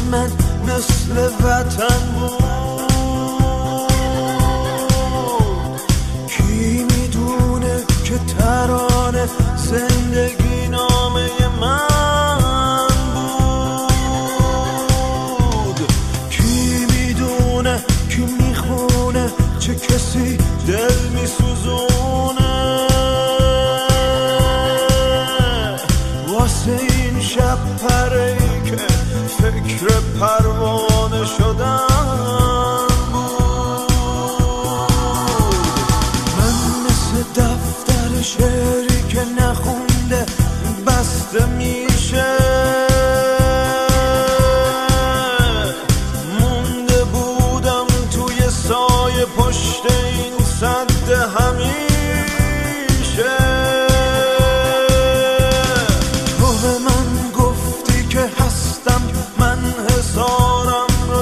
من مثل وطن بود. کی میدونه که ترانه زندگی نامه من بود. کی میدونه کی میخونه چه کسی دل میسوزونه واسه این شب پره‌ای که فکر پروانه شدن بود. من مثل دفتر شعری که نخونده بسته میشه، مونده بودم توی سایه پشت این سد همیشه. تو به من گفتی که هستم، من حصارم رو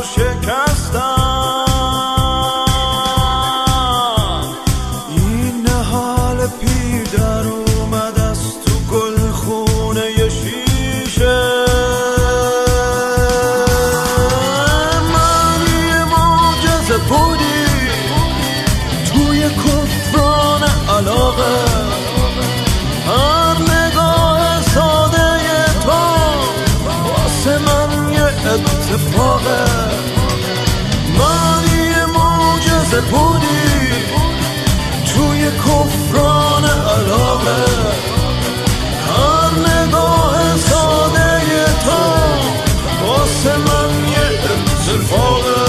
شکستم. این حال پیر در اومد از تو گلخونه ی شیشه. من یه معجزه بودی توی کفران علاقه، هر نگاه ساده تو واسه من یه اتفاقه. من یه معجزه بودی توی کفران علاقه، هر نگاه ساده تو واسه من یه اتفاقه.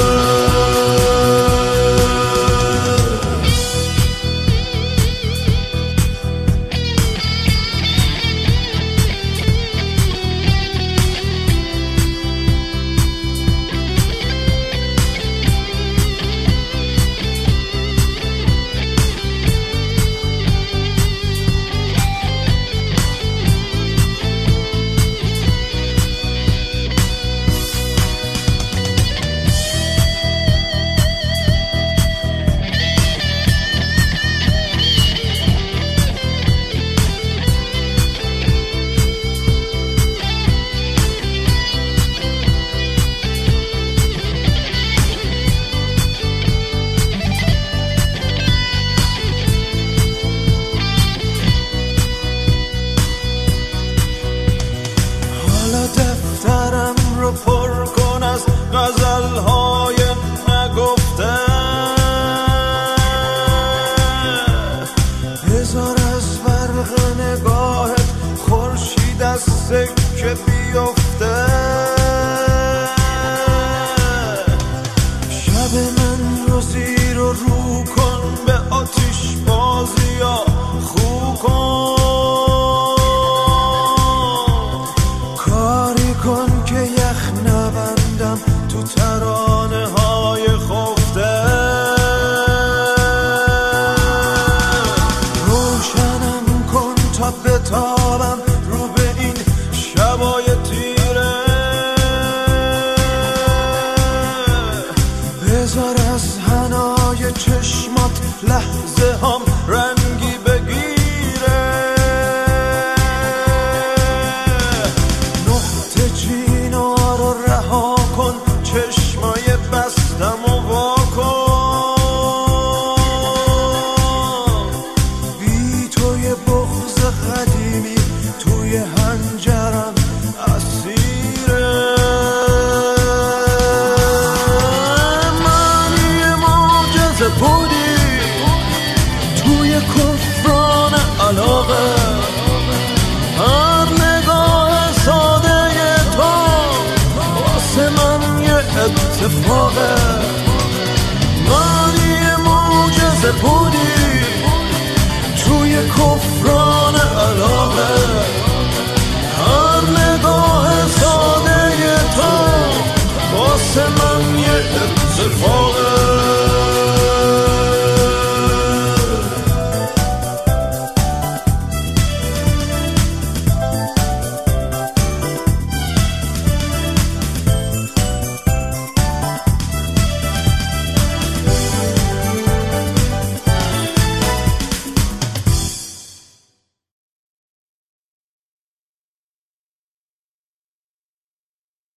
دفترم رو پر کن از غزل‌های نگفته، بذار از برق نگاهت خورشید از سکه بیفته. شب من رو زیر و رو کن، به آتیش بازی یا خو کن. کن که یخ نبندم تو ترانه های خفته. روشنم کن تا بتابم رو به این شبای تیره. بذار از حنای چشمات لحظه هم رنگی بگیره. چینا رو رها کن، چشمای بستم و وا کن. بی توی بغض قدیمی توی هنجرم اسیره. من یه معجزه بودی توی کفران علاقه، هر نگاه ساده من یه اتفاقه. من یه معجزه بودی توی کفران